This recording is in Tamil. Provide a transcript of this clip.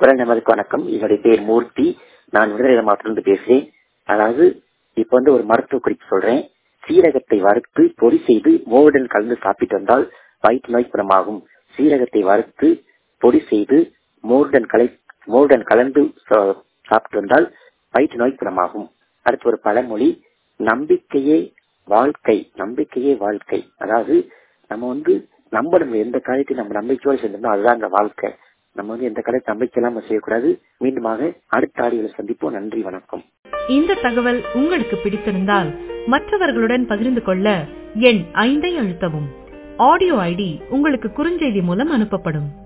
குரல் நமதுக்கு வணக்கம். என்னுடைய பேர் மூர்த்தி. நான் விருதுநகர் மாவட்டத்திலிருந்து பேசுறேன். அதாவது இப்ப ஒரு மருத்துவ குறிப்பு சொல்றேன். சீரகத்தை வறுத்து பொடி செய்து மோருடன் கலந்து சாப்பிட்டு வந்தால் வயிற்று நோய் குணமாகும். சீரகத்தை வறுத்து பொடி செய்து மோருடன் கலந்து சாப்பிட்டு வந்தால் வயிற்று நோய் குணமாகும். அடுத்து ஒரு பழமொழி, நம்பிக்கையே வாழ்க்கை, நம்பிக்கையே வாழ்க்கை. அதாவது நம்ம நம்பணும், எந்த காரியத்தையும் நம்ம நம்பிக்கையோடு செஞ்சோம்னா அதுதான் அந்த வாழ்க்கை. நம்ம எந்த காரியத்தை நம்பிக்கை இல்லாம செய்யக்கூடாது. மீண்டுமாக அடுத்த ஆடியோல சந்திப்போம். நன்றி, வணக்கம். இந்த தகவல் உங்களுக்கு பிடித்திருந்தால் மற்றவர்களுடன் பகிர்ந்து கொள்ள எண் 5 அழுத்தவும். ஆடியோ ஐடி உங்களுக்கு குறுஞ்செய்தி மூலம் அனுப்பப்படும்.